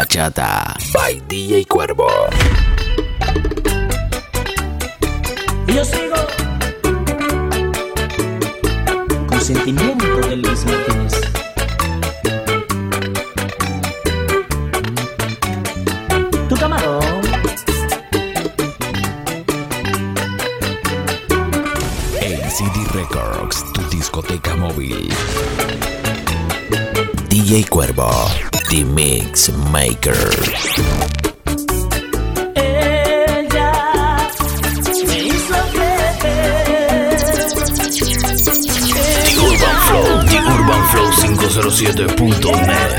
Bachata by DJ Cuervo. Y yo sigo con sentimiento de Luis Martínez. Tu camarón. LCD Records, tu discoteca móvil. DJ Cuervo, The Mix Maker. The Urban Flow 507.net.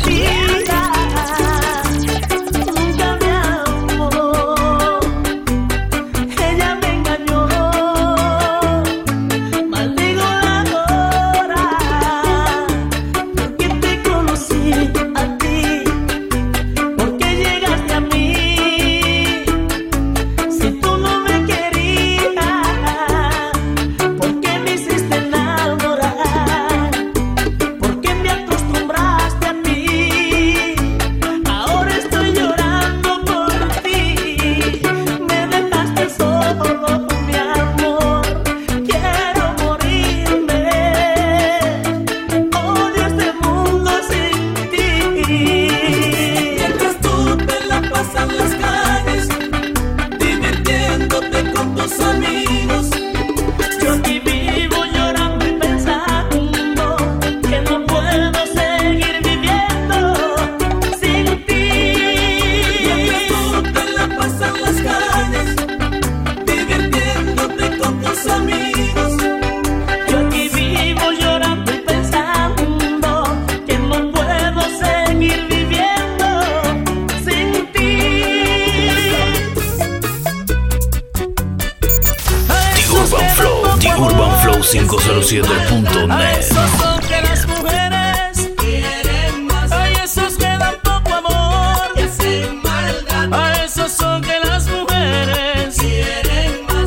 Urban Flow 507.net. Esos son que las mujeres quieren más. A esos que dan poco amor y hacen maldad. A esos son que las mujeres quieren más.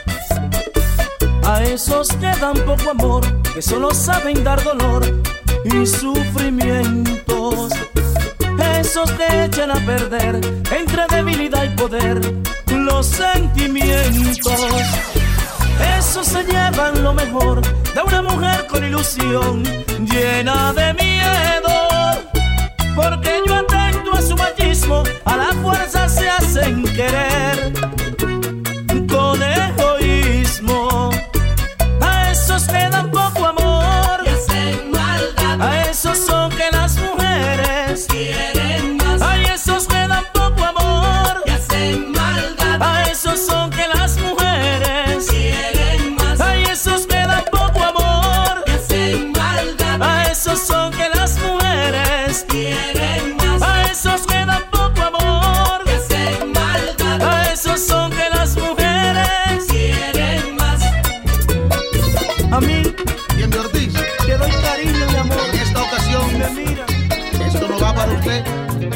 A esos que dan poco amor, que solo saben dar dolor y sufrimientos. Esos te echan a perder entre debilidad y poder los sentimientos. Esos se llevan lo mejor de una mujer con ilusión llena de miedo. Porque yo atento a su machismo, a la fuerza se hacen querer con egoísmo. A esos que dan poco amor y hacen maldad. A esos son que las mujeres quieren más. A esos que dan poco amor y hacen maldad. A esos son que las mujeres quieren más. A esos que dan poco amor y hacen maldad. A esos son que las mujeres quieren más. A esos que dan poco amor y hacen maldad. A esos son que las mujeres quieren más. A mí, Bien Ortiz, te doy cariño y amor. en esta ocasión, Me mira. esto no va para usted.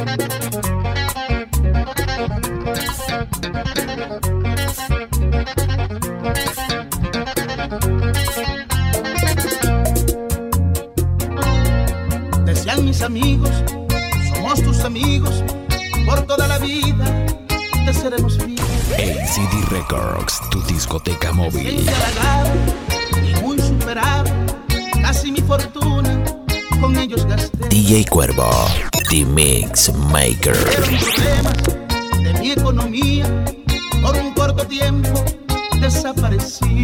Decían mis amigos, somos tus amigos, por toda la vida te seremos fieles. LCD Records, tu discoteca móvil. Gente halagada y muy superada, casi mi fortuna con ellos gasté. DJ Cuervo, The Mix Maker. Pero mis problemas de mi economía por un corto tiempo desaparecí.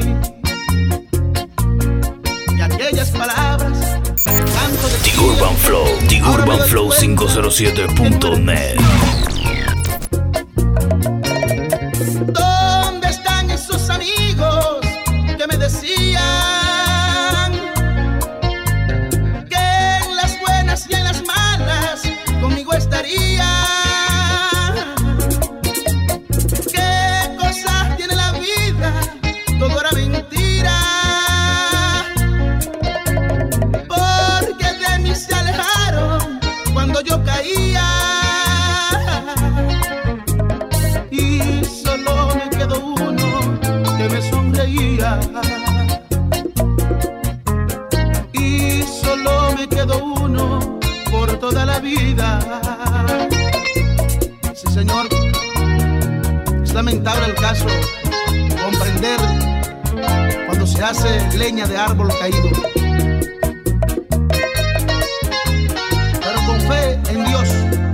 Y aquellas palabras que tanto The Urban Flow 507.net. ¿Dónde están esos amigos que me decían que en las buenas y en las malas conmigo estarían? ¿Qué cosas tiene la vida? Todo era mentira. Porque de mí se alejaron cuando yo caía. acaso comprender cuando se hace leña de árbol caído. Pero con fe en Dios.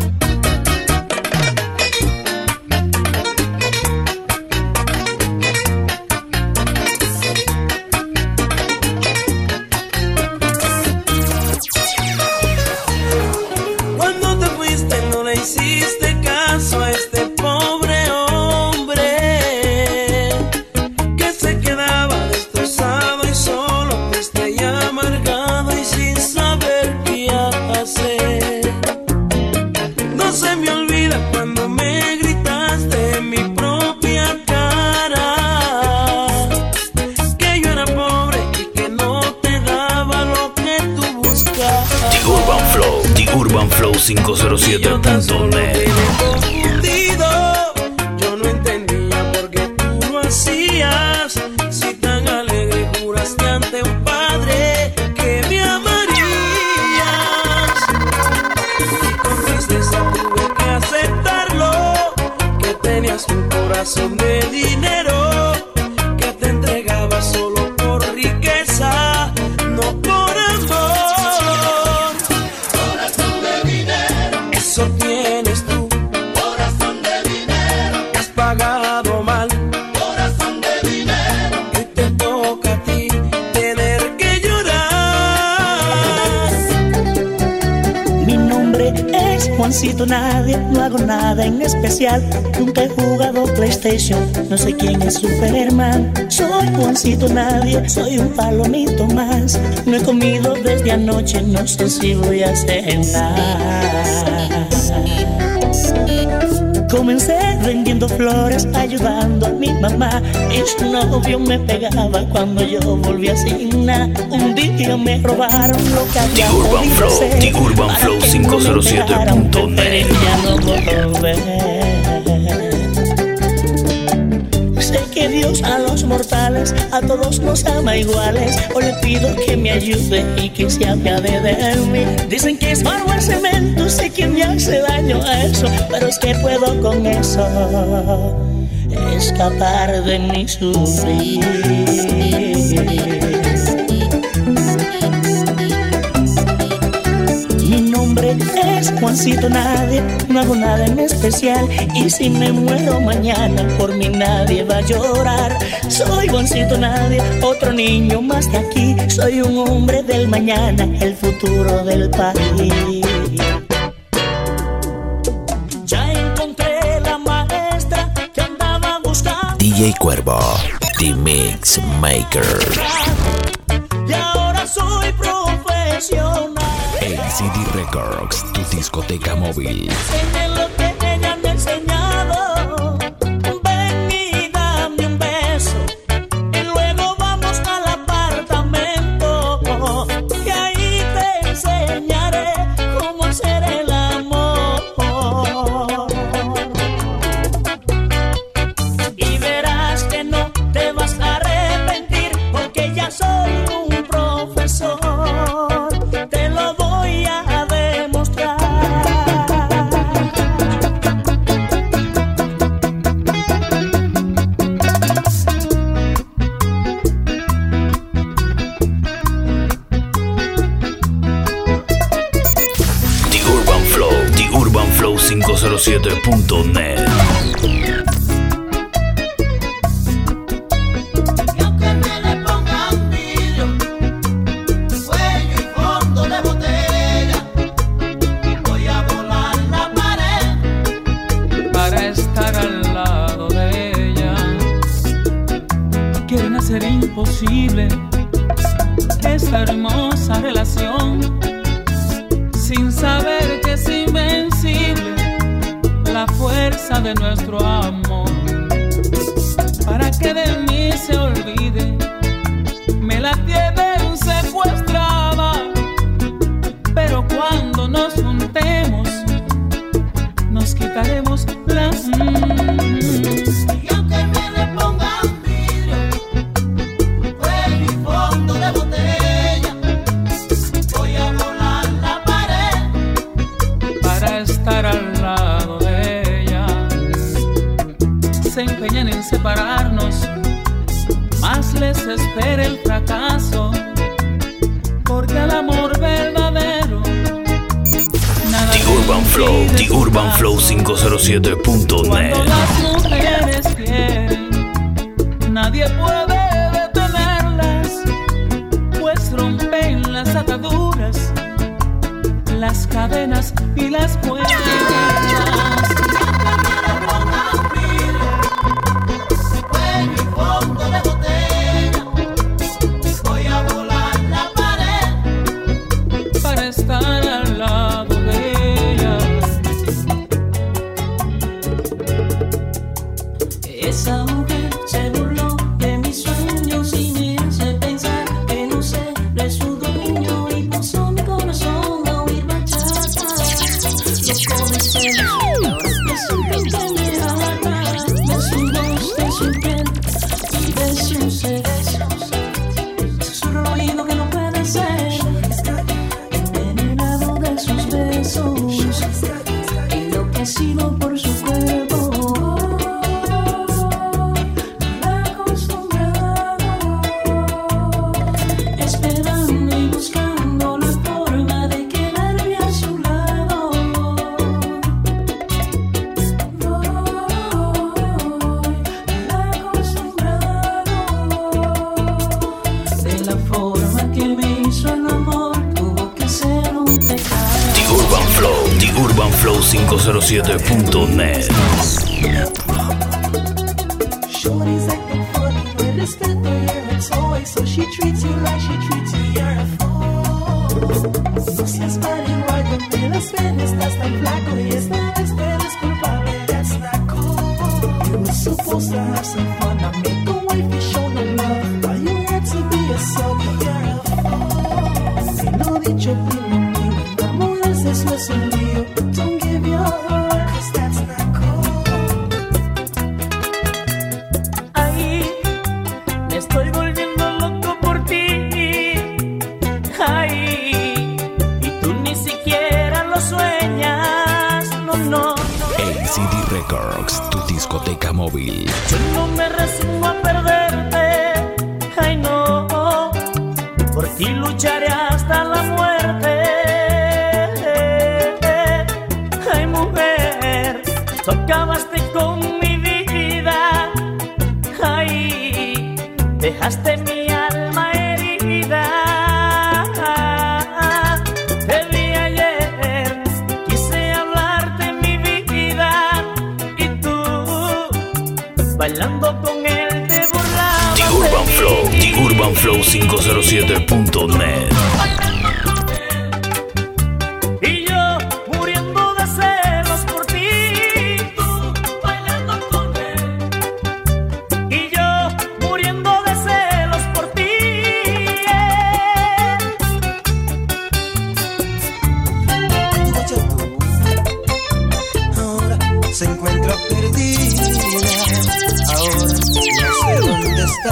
Hiciste caso a este pobre hombre que se quedaba destrozado y solo, triste y amargado y sin saber qué hacer. No se me olvida cuando me gritaste en mi propia cara que yo era pobre y que no te daba lo que tú buscabas. The Urban Flow 507.net. Yo no entendía por qué tú lo hacías, si tan alegre juraste ante un padre que me amarías. Y con tristeza tuve que aceptarlo, que tenías un corazón de dinero, que te entregaba solo por riqueza, no por amor. Eso tienes tú, corazón de dinero. Has pagado mal, corazón de dinero. Y te toca a ti tener que llorar. Mi nombre es Juancito Nadie, no hago nada en especial. Nunca he jugado PlayStation, no sé quién es Superman. Soy Juancito Nadie, soy un palomito más. No he comido desde anoche, no sé si voy a cenar. Comencé vendiendo flores, ayudando a mi mamá. Y su novio me pegaba cuando yo volví a Signa. Un día me robaron lo que había podido hacer. The Urban Flow 507.net. Ya no puedo ver. Sé que Dios a los mortales, a todos nos ama iguales. O le pido que me ayude y que se apiade de mí. Dicen que es barro el cemento, sé que me hace daño a eso, pero es que puedo con eso escapar de mi sufrir. Mi nombre es Juancito Nadie, no hago nada en especial. Y si me muero mañana, por mí nadie va a llorar. Soy Juancito Nadie, otro niño más de aquí. Soy un hombre del mañana, el futuro del país. Ya encontré la maestra que andaba buscando. DJ Cuervo, The Mix Maker. Y ahora soy profesional. ACD Records, tu discoteca móvil. Enseñé lo que ella me ha enseñado. Ven y dame un beso, y luego vamos al apartamento, y ahí te enseñaré cómo hacer el amor. Y verás que no te vas a arrepentir, porque ya soy un profesor. Te lo voy a demostrar. The Urban Flow 507.net. Y aunque me le pongan vidrio, cuello y fondo de botella, voy a volar la pared para estar al lado de ella. Quieren hacer imposible esta hermosa relación, sin saber que es invencible la fuerza de nuestro amor. Para que de mí se olvide, me la tienen secuestrada, pero cuando nos juntemos nos quitaremos la y aunque me le pongan vidrio, cuello y fondo de botella, voy a volar la pared para estar al lado de ella. se empeñan en separarnos, más les espera el fracaso, porque al amor verdadero nada The Urban Flow 507.net. Cuando las mujeres quieren, nadie puede detenerlas, pues rompen las ataduras, las cadenas y las cuerdas. The507.net. Shorty's acting funny, no respeto, you're a toy, so she treats you like she treats you, you're a fool. No seas igual, donde las ven, estás tan flaco y esta vez te eres culpable, that's not cool. You were supposed to have some fun, I make a wife and show no love, why you had to be a sucker, you're a fool. Si no dicho primo mío, enamorarse eso es un lío, don't give your heart, cause that's not cool. Estoy volviendo loco por ti, ay, y tú ni siquiera lo sueñas, no, no, no. ACD Records, tu discoteca móvil. Yo no me resigno a perderte, ay no, por ti lucharé hasta la muerte. Ay mujer, tú acabaste con mi vida, ay, dejaste mi alma herida. Te vi ayer, quise hablarte mi vida, y tú, bailando con él, te burlabas The Urban Flow, The Urban Flow 507.net. Y yo muriendo de celos por ti, tú bailando con él. Y yo muriendo de celos por ti. Ahora se encuentra perdida, ahora no sé dónde está,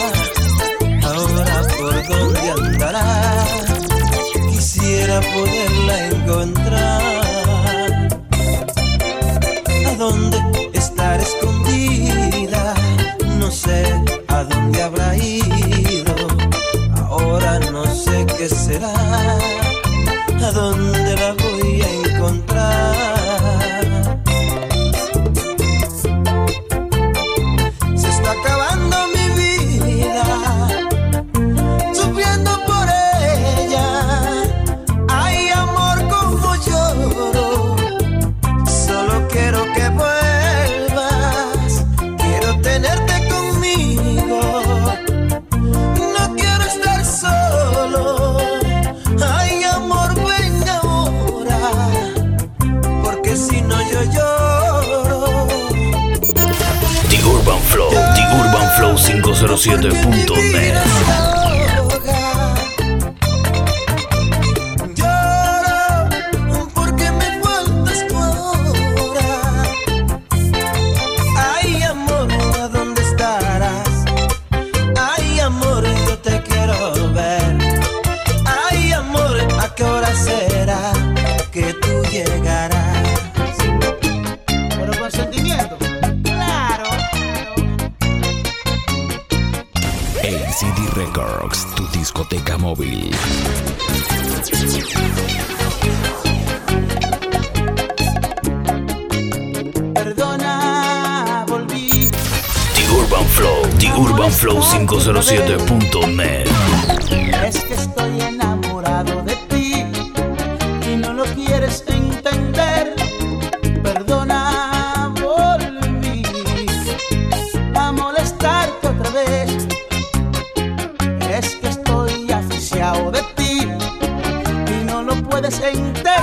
ahora por dónde andará, quisiera poderla encontrar. ¿A dónde estará escondida? No sé a dónde habrá ido, ahora no sé qué será, a dónde la voy a encontrar. Se está acabando mi vida, sufriendo por ella. Ay, amor, como lloro, solo quiero que vuelvas, quiero tenerte conmigo, no quiero estar solo. Ay, amor, ven ahora, porque si no yo lloro. The Urban Flow 507.net. Lloro porque me faltas tú ahora. Ay, amor, ¿a dónde estarás? Ay, amor, yo te quiero ver. Ay, amor, ¿a qué hora será que tú llegarás? Pero con sentimiento. Claro. discoteca móvil. Perdona, volví. The Urban Flow 507.net. Es que estoy enamorado de ti y no lo quieres entender. Perdona, volví a molestarte otra vez. Es que estoy asfixiado de ti y no lo puedes entender.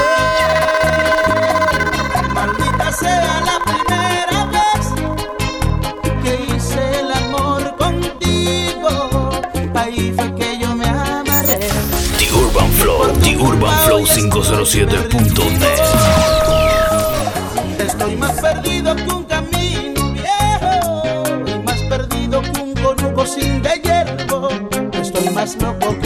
Maldita sea la primera vez que hice el amor contigo. Ahí fue que yo me amarré. The Urban Flow 507.net. Estoy más perdido que un camino viejo y más perdido que un conuco sin de hierbo. Estoy más loco